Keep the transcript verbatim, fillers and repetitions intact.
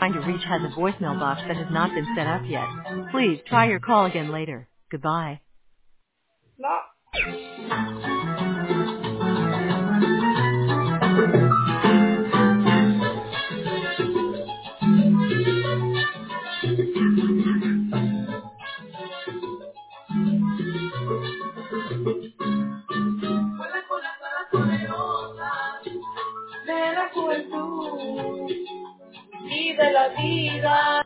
trying to reach has a voicemail box that has not been set up yet. Please try your call again later. Goodbye. No. De la juventud y de la vida.